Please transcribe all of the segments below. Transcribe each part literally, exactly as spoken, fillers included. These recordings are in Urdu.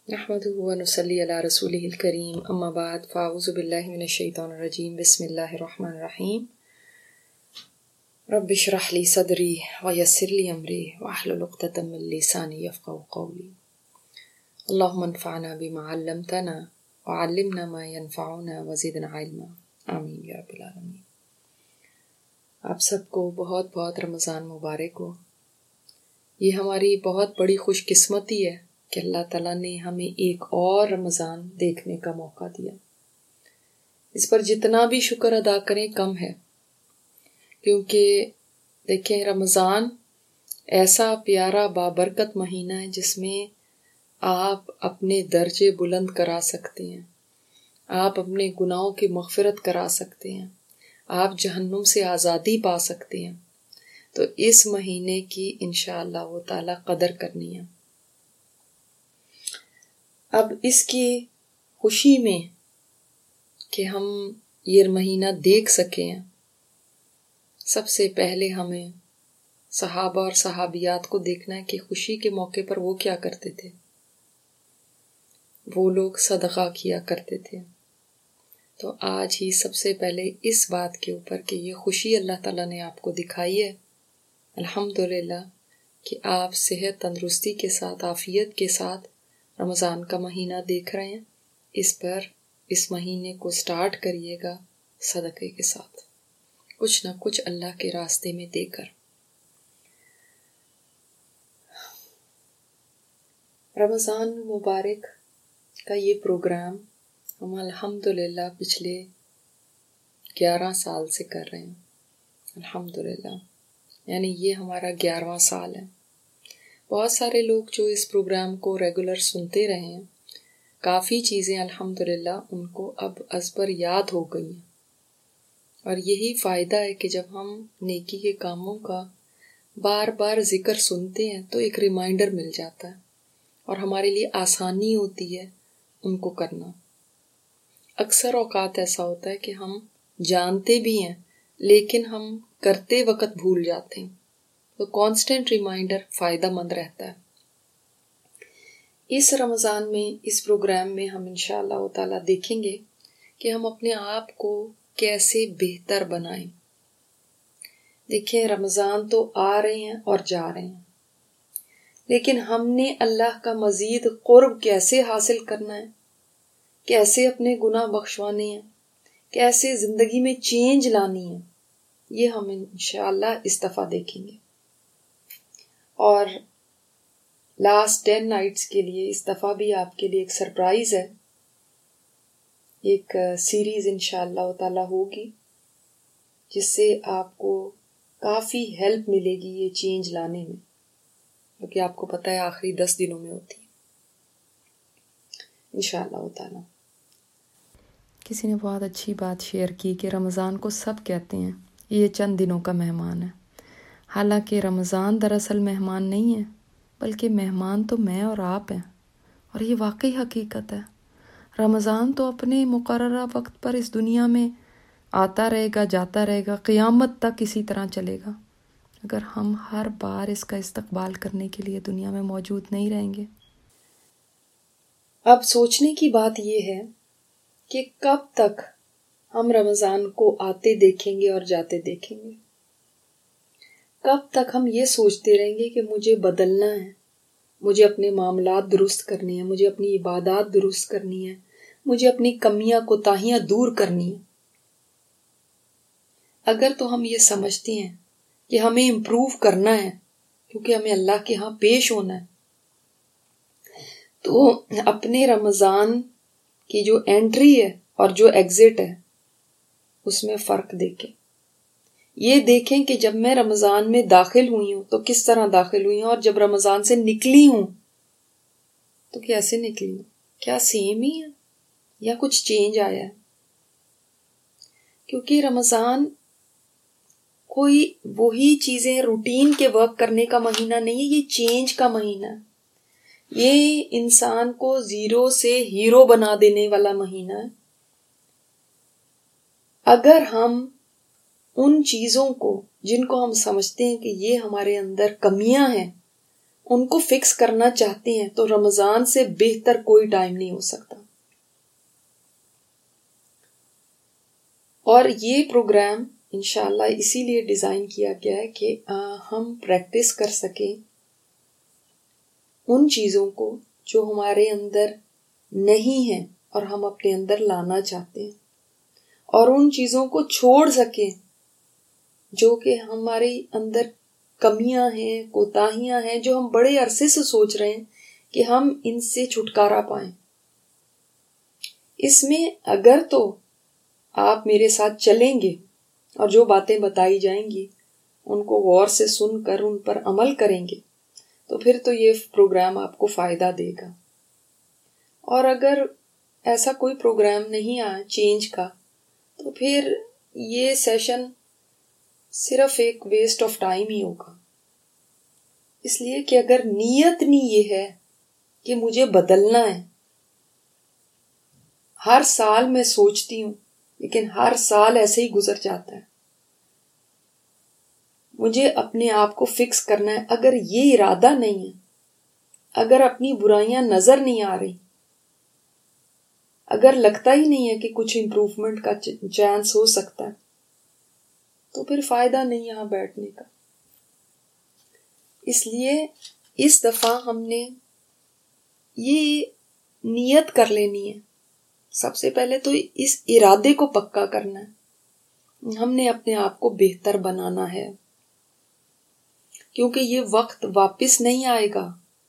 नहमदुहु व नुसल्ली अला रसूलिहिल करीम अम्मा बाद फ़अऊज़ु बिल्लाहि मिनश शैतानिर रजीम बिस्मिल्लाहिर रहमानिर रहीम रब्बि इश्रह ली सदरी व यस्सिर ली अमरी वहलुल उक़दतम मिन लिसानी यफ़क़हू क़ौली अल्लाहुम्मा अन्फ़अना बिमा अल्लमतना व अल्लिमना मा यनफ़अुना व ज़िदना इल्मा आमीन या रब्बिल आलमीन। आप सबको बहुत बहुत रमज़ान मुबारक हो। ये हमारी बहुत बड़ी खुशकिस्मती है कि अल्लाह ताला ने हमें एक और रमज़ान देखने का मौका दिया। इस पर जितना भी शुक्र अदा करें कम है, क्योंकि देखें रमज़ान ऐसा प्यारा बाबरकत महीना है जिसमें आप अपने दर्जे बुलंद करा सकते हैं, आप अपने गुनाहों की मग़फ़िरत करा सकते हैं, आप जहन्नुम से आज़ादी पा सकते हैं। तो इस महीने की इंशाअल्लाह वो ताला कदर करनी है। अब इसकी खुशी में कि हम ये महीना देख सकें, सबसे पहले हमें सहाबा और सहाबियात को देखना है कि खुशी के मौके पर वो क्या करते थे। वो लोग सदका किया करते थे। तो आज ही सबसे पहले इस बात के ऊपर कि ये खुशी अल्लाह ताला ने आपको दिखाई है, अल्हम्दुलिल्लाह कि आप सेहत तंदुरुस्ती के साथ आफियत के साथ रमज़ान का महीना देख रहे हैं। इस पर इस महीने को स्टार्ट करिएगा सदक़े के साथ, कुछ ना कुछ अल्लाह के रास्ते में देकर। रमज़ान मुबारक का ये प्रोग्राम हम अल्हम्दुलिल्लाह पिछले ग्यारह साल से कर रहे हैं। अल्हम्दुलिल्लाह, यानी ये हमारा ग्यारहवां साल है। बहुत सारे लोग जो इस प्रोग्राम को रेगुलर सुनते रहे हैं, काफ़ी चीज़ें अल्हम्दुलिल्लाह उनको अब अज़बर याद हो गई हैं। और यही फ़ायदा है कि जब हम नेकी के कामों का बार बार ज़िक्र सुनते हैं तो एक रिमाइंडर मिल जाता है और हमारे लिए आसानी होती है उनको करना। अक्सर औक़ात ऐसा होता है कि हम जानते भी हैं लेकिन हम करते वक़्त भूल जाते हैं, तो कांस्टेंट रिमाइंडर फ़ायदेमंद रहता है। इस रमज़ान में इस प्रोग्राम में हम इंशाअल्लाह ताला देखेंगे कि हम अपने आप को कैसे बेहतर बनाएं। देखिए रमज़ान तो आ रहे हैं और जा रहे हैं, लेकिन हमने अल्लाह का मज़ीद क़ुर्ब कैसे हासिल करना है, कैसे अपने गुनाह बख्शवाने हैं, कैसे ज़िंदगी में चेंज लानी है, ये हम इंशाअल्लाह इस दफ़ा देखेंगे। और लास्ट टेन नाइट्स के लिए इस दफ़ा भी आपके लिए एक सरप्राइज़ है। एक सीरीज़ इंशाअल्लाह ताला होगी जिससे आपको काफ़ी हेल्प मिलेगी ये चेंज लाने में, क्योंकि आपको पता है आखिरी दस दिनों में होती है इंशाअल्लाह ताला। किसी ने बहुत अच्छी बात शेयर की कि रमज़ान को सब कहते हैं ये चंद दिनों का मेहमान है। हालांकि रमज़ान दरअसल मेहमान नहीं है, बल्कि मेहमान तो मैं और आप हैं। और ये वाकई हकीकत है। रमज़ान तो अपने मुकर्ररा वक्त पर इस दुनिया में आता रहेगा, जाता रहेगा, क़यामत तक इसी तरह चलेगा, अगर हम हर बार इसका इस्तक़बाल करने के लिए दुनिया में मौजूद नहीं रहेंगे। अब सोचने की बात यह है कि कब तक हम रमज़ान को आते देखेंगे और जाते देखेंगे। कब तक हम ये सोचते रहेंगे कि मुझे बदलना है, मुझे अपने मामलात दुरुस्त करने हैं, मुझे अपनी इबादत दुरुस्त करनी है, मुझे अपनी कमियां कोताहियां दूर करनी है। अगर तो हम ये समझते हैं कि हमें इम्प्रूव करना है क्योंकि हमें अल्लाह के यहाँ पेश होना है, तो अपने रमज़ान की जो एंट्री है और जो एग्जिट है उसमें फ़र्क देखें। ये देखें कि जब मैं रमज़ान में दाखिल हुई हूँ तो किस तरह दाखिल हुई हूँ, और जब रमज़ान से निकली हूँ तो कैसे निकली हूँ, क्या सेम ही है या कुछ चेंज आया है। क्योंकि रमज़ान कोई वही चीज़ें रूटीन के वर्क करने का महीना नहीं है, ये चेंज का महीना है। ये इंसान को ज़ीरो से हीरो बना देने वाला महीना है। अगर हम उन चीज़ों को जिनको हम समझते हैं कि ये हमारे अंदर कमियां हैं, ان کو فکس کرنا چاہتے ہیں تو رمضان سے بہتر کوئی ٹائم نہیں ہو سکتا. اور یہ پروگرام انشاءاللہ اسی لیے ڈیزائن کیا گیا ہے کہ ہم پریکٹس کر سکیں ان چیزوں کو جو ہمارے اندر نہیں ہیں اور ہم اپنے اندر لانا چاہتے ہیں، اور ان چیزوں کو چھوڑ سکیں جو کہ ہمارے اندر کمیاں ہیں، کوتاہیاں ہیں، جو ہم بڑے عرصے سے سوچ رہے ہیں کہ ہم ان سے چھٹکارا پائیں. اس میں اگر تو آپ میرے ساتھ چلیں گے اور جو باتیں بتائی جائیں گی ان کو غور سے سن کر ان پر عمل کریں گے تو پھر تو یہ پروگرام آپ کو فائدہ دے گا. اور اگر ایسا کوئی پروگرام نہیں آیا چینج کا تو پھر یہ سیشن صرف ایک ویسٹ آف ٹائم ہی ہوگا. اس لیے کہ اگر نیت نہیں یہ ہے کہ مجھے بدلنا ہے، ہر سال میں سوچتی ہوں لیکن ہر سال ایسے ہی گزر جاتا ہے، مجھے اپنے آپ کو فکس کرنا ہے. اگر یہ ارادہ نہیں ہے، اگر اپنی برائیاں نظر نہیں آ رہی، اگر لگتا ہی نہیں ہے کہ کچھ امپروومنٹ کا چانس ہو سکتا ہے، تو پھر فائدہ نہیں یہاں بیٹھنے کا. اس لیے اس دفعہ ہم نے یہ نیت کر لینی ہے. سب سے پہلے تو اس ارادے کو پکا کرنا ہے، ہم نے اپنے آپ کو بہتر بنانا ہے، کیونکہ یہ وقت واپس نہیں آئے گا.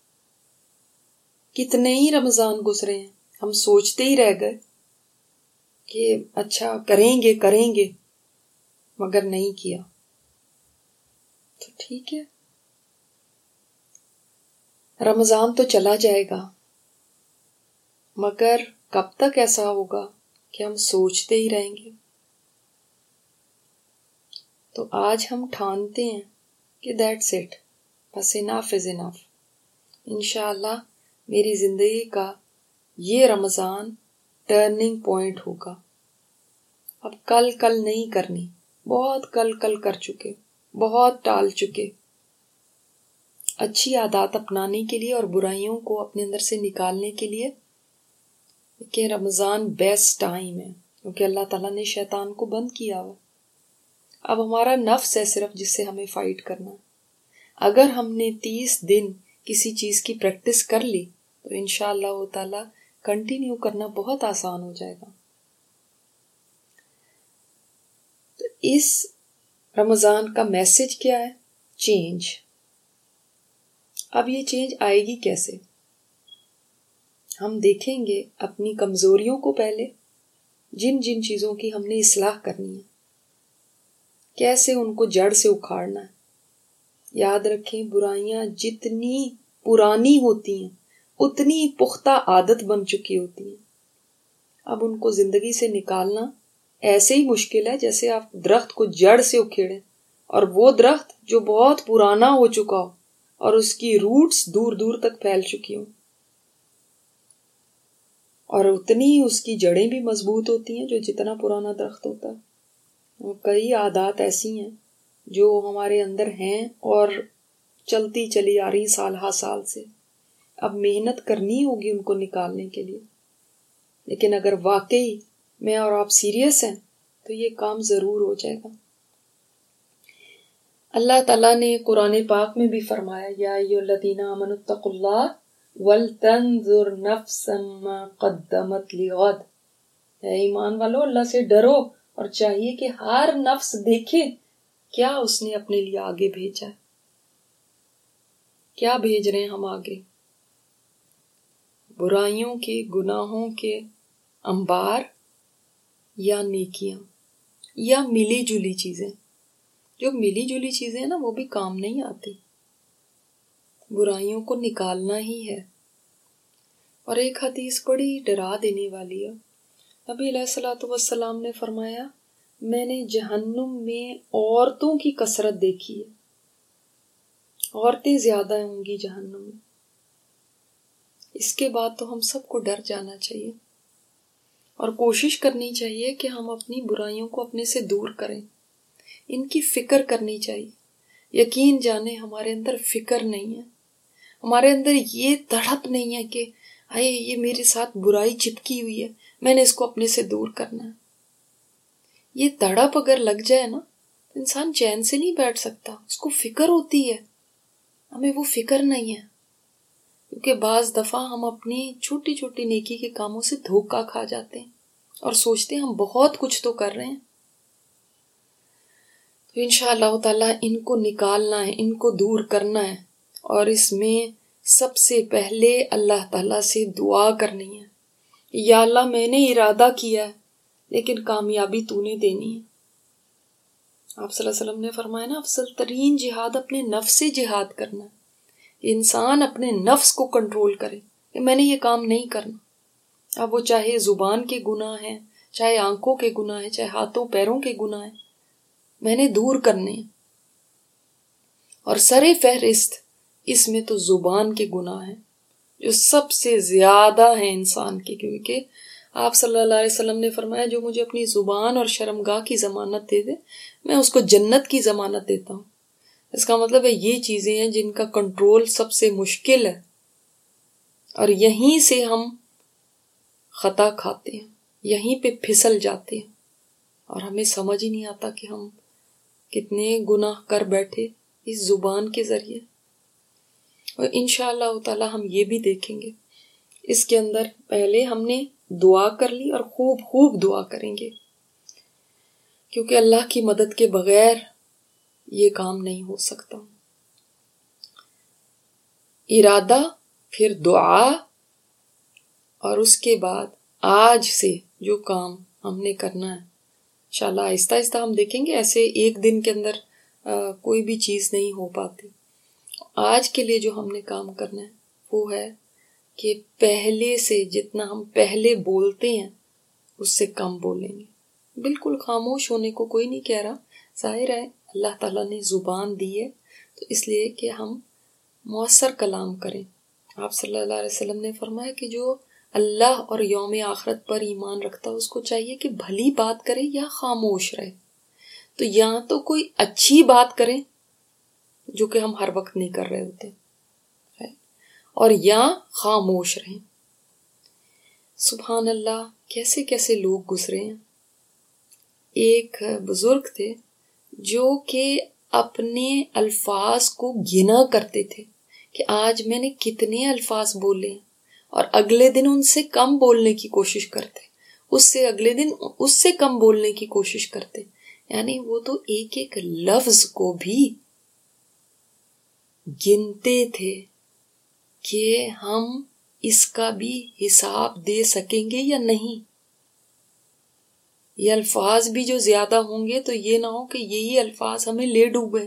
کتنے ہی رمضان گزرے ہیں، ہم سوچتے ہی رہ گئے کہ اچھا کریں گے کریں گے مگر نہیں کیا. تو ٹھیک ہے، رمضان تو چلا جائے گا، مگر کب تک ایسا ہوگا کہ ہم سوچتے ہی رہیں گے؟ تو آج ہم ٹھانتے ہیں کہ دیٹس اٹ، بس انف از انف. انشاءاللہ میری زندگی کا یہ رمضان ٹرننگ پوائنٹ ہوگا. اب کل کل نہیں کرنی، بہت کل کل کر چکے، بہت ٹال چکے. اچھی عادات اپنانے کے لیے اور برائیوں کو اپنے اندر سے نکالنے کے لیے کہ رمضان بیسٹ ٹائم ہے، کیونکہ اللہ تعالیٰ نے شیطان کو بند کیا ہوا. اب ہمارا نفس ہے صرف جس سے ہمیں فائٹ کرنا. اگر ہم نے تیس دن کسی چیز کی پریکٹس کر لی تو انشاءاللہ تعالیٰ کنٹینیو کرنا بہت آسان ہو جائے گا. تو اس رمضان کا میسج کیا ہے؟ چینج. اب یہ چینج آئے گی کیسے؟ ہم دیکھیں گے اپنی کمزوریوں کو پہلے، جن جن چیزوں کی ہم نے اصلاح کرنی ہے، کیسے ان کو جڑ سے اکھاڑنا ہے. یاد رکھیں برائیاں جتنی پرانی ہوتی ہیں اتنی پختہ عادت بن چکی ہوتی ہیں. اب ان کو زندگی سے نکالنا ایسے ہی مشکل ہے جیسے آپ درخت کو جڑ سے اکھیڑیں، اور وہ درخت جو بہت پرانا ہو چکا ہو اور اس کی روٹس دور دور تک پھیل چکی ہوں، اور اتنی ہی اس کی جڑیں بھی مضبوط ہوتی ہیں جو جتنا پرانا درخت ہوتا ہے. وہ کئی عادات ایسی ہیں جو ہمارے اندر ہیں اور چلتی چلی آ رہی سال ہا سال سے. اب محنت کرنی ہوگی ان کو نکالنے کے لیے، لیکن اگر واقعی میں اور آپ سیریس ہیں تو یہ کام ضرور ہو جائے گا. اللہ تعالیٰ نے قرآن پاک میں بھی فرمایا، یا ایھا الذین آمنوا اتقوا اللہ ولتنظر نفس ما قدمت لغد. اے ایمان والو، اللہ سے ڈرو، اور چاہیے کہ ہر نفس دیکھے کیا اس نے اپنے لیے آگے بھیجا ہے، کیا بھیج رہے ہیں ہم آگے. برائیوں کے، گناہوں کے انبار یا نیکیاں یا ملی جلی چیزیں. جو ملی جلی چیزیں ہیں نا وہ بھی کام نہیں آتی، برائیوں کو نکالنا ہی ہے. اور ایک حدیث بڑی ڈرا دینے والی ہے. نبی علیہ الصلوۃ والسلام نے فرمایا، میں نے جہنم میں عورتوں کی کثرت دیکھی ہے، عورتیں زیادہ ہوں گی جہنم میں. اس کے بعد تو ہم سب کو ڈر جانا چاہیے اور کوشش کرنی چاہیے کہ ہم اپنی برائیوں کو اپنے سے دور کریں، ان کی فکر کرنی چاہیے. یقین جانے ہمارے اندر فکر نہیں ہے، ہمارے اندر یہ تڑپ نہیں ہے کہ اے یہ میرے ساتھ برائی چپکی ہوئی ہے، میں نے اس کو اپنے سے دور کرنا ہے. یہ تڑپ اگر لگ جائے نا تو انسان چین سے نہیں بیٹھ سکتا. اس کو فکر ہوتی ہے، ہمیں وہ فکر نہیں ہے. کیونکہ بعض دفعہ ہم اپنی چھوٹی چھوٹی نیکی کے کاموں سے دھوکہ کھا جاتے ہیں اور سوچتے ہیں ہم بہت کچھ تو کر رہے ہیں. تو انشاءاللہ تعالیٰ ان کو نکالنا ہے، ان کو دور کرنا ہے. اور اس میں سب سے پہلے اللہ تعالیٰ سے دعا کرنی ہے. یا اللہ میں نے ارادہ کیا ہے لیکن کامیابی تو نے دینی ہے. آپ صلی اللہ علیہ وسلم نے فرمایا نا افضل ترین جہاد اپنے نفس سے جہاد کرنا ہے. انسان اپنے نفس کو کنٹرول کرے کہ میں نے یہ کام نہیں کرنا. اب وہ چاہے زبان کے گناہ ہیں، چاہے آنکھوں کے گناہ ہیں، چاہے ہاتھوں پیروں کے گناہ ہیں، میں نے دور کرنے ہیں. اور سر فہرست اس میں تو زبان کے گناہ ہیں جو سب سے زیادہ ہیں انسان کے. کیونکہ آپ صلی اللہ علیہ وسلم نے فرمایا جو مجھے اپنی زبان اور شرمگاہ کی ضمانت دے دے میں اس کو جنت کی ضمانت دیتا ہوں. اس کا مطلب ہے یہ چیزیں ہیں جن کا کنٹرول سب سے مشکل ہے، اور یہیں سے ہم خطا کھاتے ہیں، یہیں پہ پھسل جاتے ہیں، اور ہمیں سمجھ ہی نہیں آتا کہ ہم کتنے گناہ کر بیٹھے اس زبان کے ذریعے. اور انشاءاللہ تعالی ہم یہ بھی دیکھیں گے اس کے اندر پہلے ہم نے دعا کر لی اور خوب خوب دعا کریں گے، کیونکہ اللہ کی مدد کے بغیر یہ کام نہیں ہو سکتا. ارادہ، پھر دعا، اور اس کے بعد آج سے جو کام ہم نے کرنا ہے انشاءاللہ آہستہ آہستہ ہم دیکھیں گے. ایسے ایک دن کے اندر آ, کوئی بھی چیز نہیں ہو پاتی. آج کے لیے جو ہم نے کام کرنا ہے وہ ہے کہ پہلے سے جتنا ہم پہلے بولتے ہیں اس سے کم بولیں گے. بالکل خاموش ہونے کو کوئی نہیں کہہ رہا. ظاہر ہے اللہ تعالیٰ نے زبان دی ہے تو اس لیے کہ ہم مؤثر کلام کریں. آپ صلی اللہ علیہ وسلم نے فرمایا کہ جو اللہ اور یوم آخرت پر ایمان رکھتا ہے اس کو چاہیے کہ بھلی بات کرے یا خاموش رہے. تو یا تو کوئی اچھی بات کریں جو کہ ہم ہر وقت نہیں کر رہے ہوتے، اور یا خاموش رہیں. سبحان اللہ، کیسے کیسے لوگ گزرے ہیں. ایک بزرگ تھے جو کہ اپنے الفاظ کو گنا کرتے تھے کہ آج میں نے کتنے الفاظ بولے ہیں، اور اگلے دن ان سے کم بولنے کی کوشش کرتے، اس سے اگلے دن اس سے کم بولنے کی کوشش کرتے. یعنی وہ تو ایک ایک لفظ کو بھی گنتے تھے کہ ہم اس کا بھی حساب دے سکیں گے یا نہیں. یہ الفاظ بھی جو زیادہ ہوں گے تو یہ نہ ہو کہ یہی الفاظ ہمیں لے ڈوبے.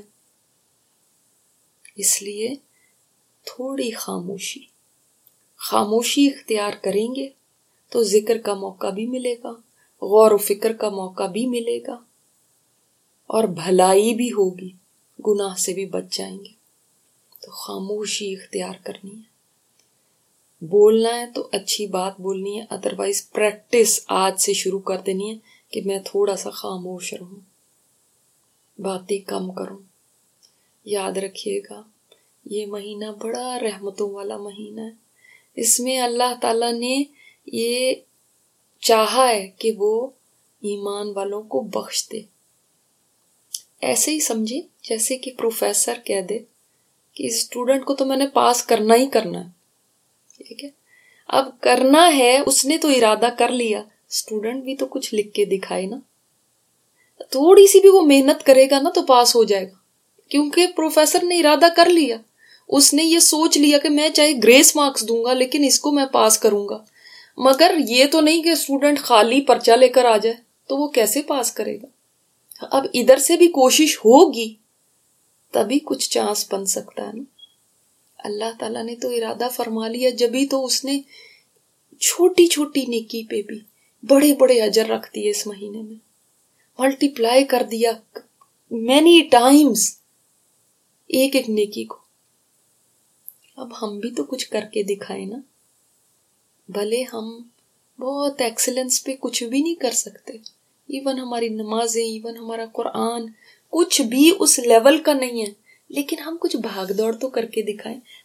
اس لیے تھوڑی خاموشی خاموشی اختیار کریں گے تو ذکر کا موقع بھی ملے گا، غور و فکر کا موقع بھی ملے گا، اور بھلائی بھی ہوگی، گناہ سے بھی بچ جائیں گے. تو خاموشی اختیار کرنی ہے. بولنا ہے تو اچھی بات بولنی ہے، ادروائز پریکٹس آج سے شروع کر دینی ہے کہ میں تھوڑا سا خاموش رہوں، باتیں کم کروں. یاد رکھیے گا یہ مہینہ بڑا رحمتوں والا مہینہ ہے. اس میں اللہ تعالیٰ نے یہ چاہا ہے کہ وہ ایمان والوں کو بخش دے. ایسے ہی سمجھے جیسے کہ پروفیسر کہہ دے کہ اسٹوڈنٹ کو تو میں نے پاس کرنا ہی کرنا ہے. ٹھیک ہے، اب کرنا ہے، اس نے تو ارادہ کر لیا، اسٹوڈنٹ بھی تو کچھ لکھ کے دکھائے نا. تھوڑی سی بھی وہ محنت کرے گا نا تو پاس ہو جائے گا، کیونکہ پروفیسر نے ارادہ کر لیا. اس نے یہ سوچ لیا کہ میں چاہے گریس مارکس دوں گا لیکن اس کو میں پاس کروں گا. مگر یہ تو نہیں کہ اسٹوڈنٹ خالی پرچہ لے کر آ جائے، تو وہ کیسے پاس کرے گا. اب ادھر سے بھی کوشش ہوگی تبھی کچھ چانس بن سکتا ہے نا. اللہ تعالیٰ نے تو ارادہ فرما لیا، جبھی تو اس نے چھوٹی چھوٹی نیکی پہ بھی بڑے بڑے اجر رکھ دیے. اس مہینے میں ملٹی پلائی کر دیا مینی ٹائمز ایک ایک نیکی کو. اب ہم بھی تو کچھ کر کے دکھائیں نا. بھلے ہم بہت ایکسلنس پہ کچھ بھی نہیں کر سکتے، ایون ہماری نمازیں، ایون ہمارا قرآن کچھ بھی اس لیول کا نہیں ہے، لیکن ہم کچھ بھاگ دوڑ تو کر کے دکھائیں.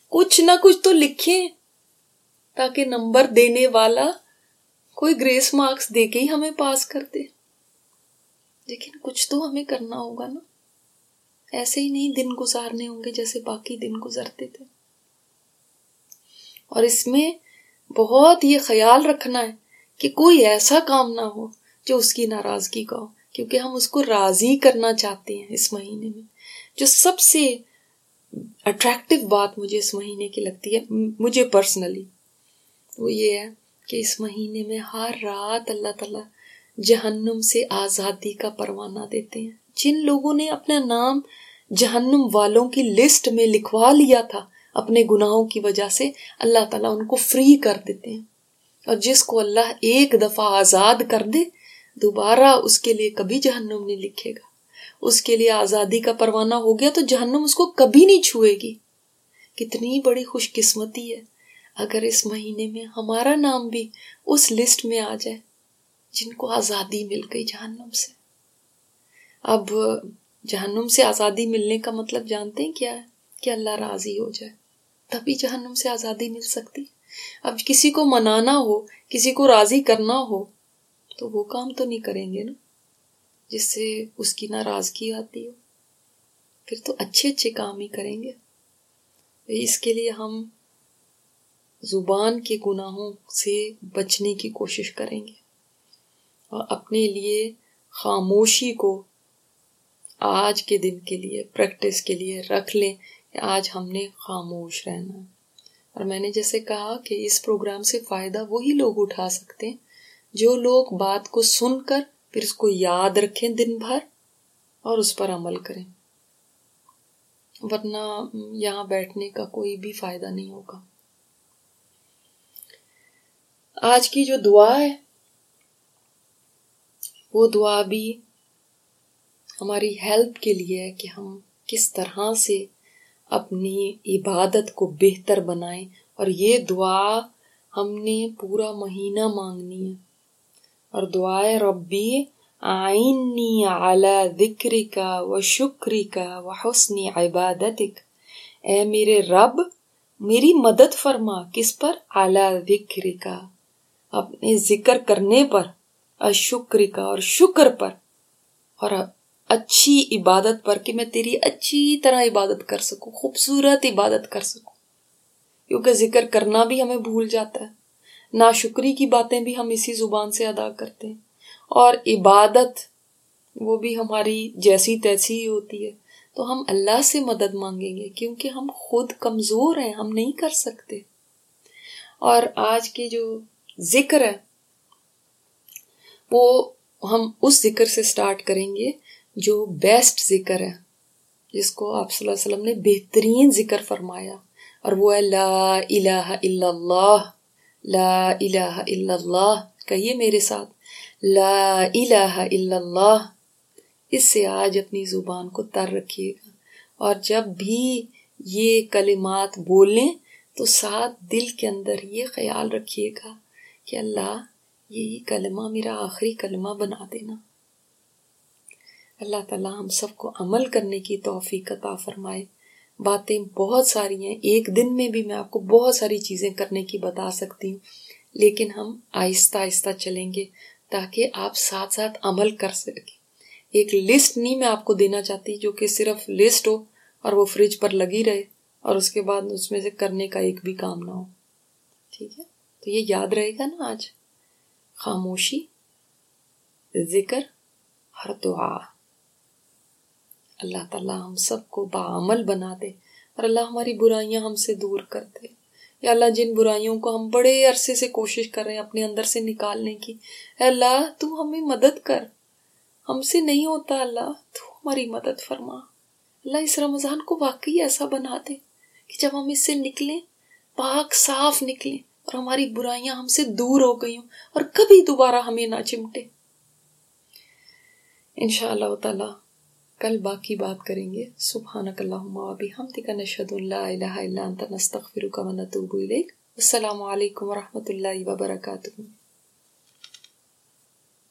کچھ نہ کچھ تو لکھیں تاکہ نمبر دینے والا کوئی گریس مارکس دے کے ہی ہمیں پاس کر دے. لیکن کچھ تو ہمیں کرنا ہوگا نا. ایسے ہی نہیں دن گزارنے ہوں گے جیسے باقی دن گزرتے تھے. اور اس میں بہت یہ خیال رکھنا ہے کہ کوئی ایسا کام نہ ہو جو اس کی ناراضگی کا ہو، کیونکہ ہم اس کو راضی کرنا چاہتے ہیں. اس مہینے میں جو سب سے اٹریکٹیو بات مجھے اس مہینے کی لگتی ہے، مجھے پرسنلی، وہ یہ ہے کہ اس مہینے میں ہر رات اللہ تعالیٰ جہنم سے آزادی کا پروانہ دیتے ہیں. جن لوگوں نے اپنا نام جہنم والوں کی لسٹ میں لکھوا لیا تھا اپنے گناہوں کی وجہ سے، اللہ تعالیٰ ان کو فری کر دیتے ہیں. اور جس کو اللہ ایک دفعہ آزاد کر دے، دوبارہ اس کے لیے کبھی جہنم نہیں لکھے گا. اس کے لیے آزادی کا پروانہ ہو گیا تو جہنم اس کو کبھی نہیں چھوئے گی. کتنی بڑی خوش قسمتی ہے اگر اس مہینے میں ہمارا نام بھی اس لسٹ میں آ جائے جن کو آزادی مل گئی جہنم سے. اب جہنم سے آزادی ملنے کا مطلب جانتے ہیں کیا ہے؟ کہ اللہ راضی ہو جائے، تبھی جہنم سے آزادی مل سکتی. اب کسی کو منانا ہو، کسی کو راضی کرنا ہو تو وہ کام تو نہیں کریں گے نا جس سے اس کی ناراضگی آتی ہو. پھر تو اچھے اچھے کام ہی کریں گے. اس کے لیے ہم زبان کے گناہوں سے بچنے کی کوشش کریں گے اور اپنے لیے خاموشی کو آج کے دن کے لیے پریکٹس کے لیے رکھ لیں کہ آج ہم نے خاموش رہنا ہے. اور میں نے جیسے کہا کہ اس پروگرام سے فائدہ وہی لوگ اٹھا سکتے ہیں جو لوگ بات کو سن کر پھر اس کو یاد رکھیں دن بھر اور اس پر عمل کریں، ورنہ یہاں بیٹھنے کا کوئی بھی فائدہ نہیں ہوگا. آج کی جو دعا ہے وہ دعا بھی ہماری ہیلپ کے لیے ہے کہ ہم کس طرح سے اپنی عبادت کو بہتر بنائیں. اور یہ دعا ہم نے پورا مہینہ مانگنی ہے. اور دعائے ربی اعنی علی ذکرک و شکرک و حسن عبادتک، اے میرے رب میری مدد فرما. کس پر؟ علی ذکرک، اپنے ذکر کرنے پر، اشکرک اور شکر پر، اور اچھی عبادت پر کہ میں تیری اچھی طرح عبادت کر سکوں، خوبصورت عبادت کر سکوں. کیونکہ ذکر کرنا بھی ہمیں بھول جاتا ہے، ناشکری کی باتیں بھی ہم اسی زبان سے ادا کرتے ہیں، اور عبادت وہ بھی ہماری جیسی تیسی ہی ہوتی ہے. تو ہم اللہ سے مدد مانگیں گے کیونکہ ہم خود کمزور ہیں، ہم نہیں کر سکتے. اور آج کے جو ذکر ہے وہ ہم اس ذکر سے سٹارٹ کریں گے جو بیسٹ ذکر ہے، جس کو آپ صلی اللہ علیہ وسلم نے بہترین ذکر فرمایا، اور وہ ہے لا الہ الا اللہ. لا الہ الا اللہ، کہیے میرے ساتھ، لا الہ الا اللہ. اس سے آج اپنی زبان کو تر رکھیے گا، اور جب بھی یہ کلمات بولیں تو ساتھ دل کے اندر یہ خیال رکھیے گا کہ اللہ یہی کلمہ میرا آخری کلمہ بنا دینا. اللہ تعالیٰ ہم سب کو عمل کرنے کی توفیق عطا فرمائے. باتیں بہت ساری ہیں، ایک دن میں بھی میں آپ کو بہت ساری چیزیں کرنے کی بتا سکتی ہوں، لیکن ہم آہستہ آہستہ چلیں گے تاکہ آپ ساتھ ساتھ عمل کر سکیں. ایک لسٹ نہیں میں آپ کو دینا چاہتی جو کہ صرف لسٹ ہو اور وہ فریج پر لگی رہے اور اس کے بعد اس میں سے کرنے کا ایک بھی کام نہ ہو. ٹھیک ہے، تو یہ یاد رہے گا نا آج. خاموشی، ذکر اور دعا. اللہ تعالیٰ ہم سب کو باعمل بنا دے اور اللہ ہماری برائیاں ہم سے دور کر دے. یا اللہ جن برائیوں کو ہم بڑے عرصے سے کوشش کر رہے ہیں اپنے اندر سے نکالنے کی، اے اللہ تو ہمیں مدد کر، ہم سے نہیں ہوتا. اللہ تو ہماری مدد فرما. اللہ اس رمضان کو واقعی ایسا بنا دے کہ جب ہم اس سے نکلیں پاک صاف نکلیں اور ہماری برائیاں ہم سے دور ہو گئی ہوں اور کبھی دوبارہ ہمیں نہ چمٹے. انشاءاللہ تعالی کل باقی بات کریں گے. سبحانک اللہم و بحمدک، نشہد ان لا الہ الا انت، نستغفرک و نتوب الیک. السلام علیکم و رحمۃ اللہ وبرکاتہ.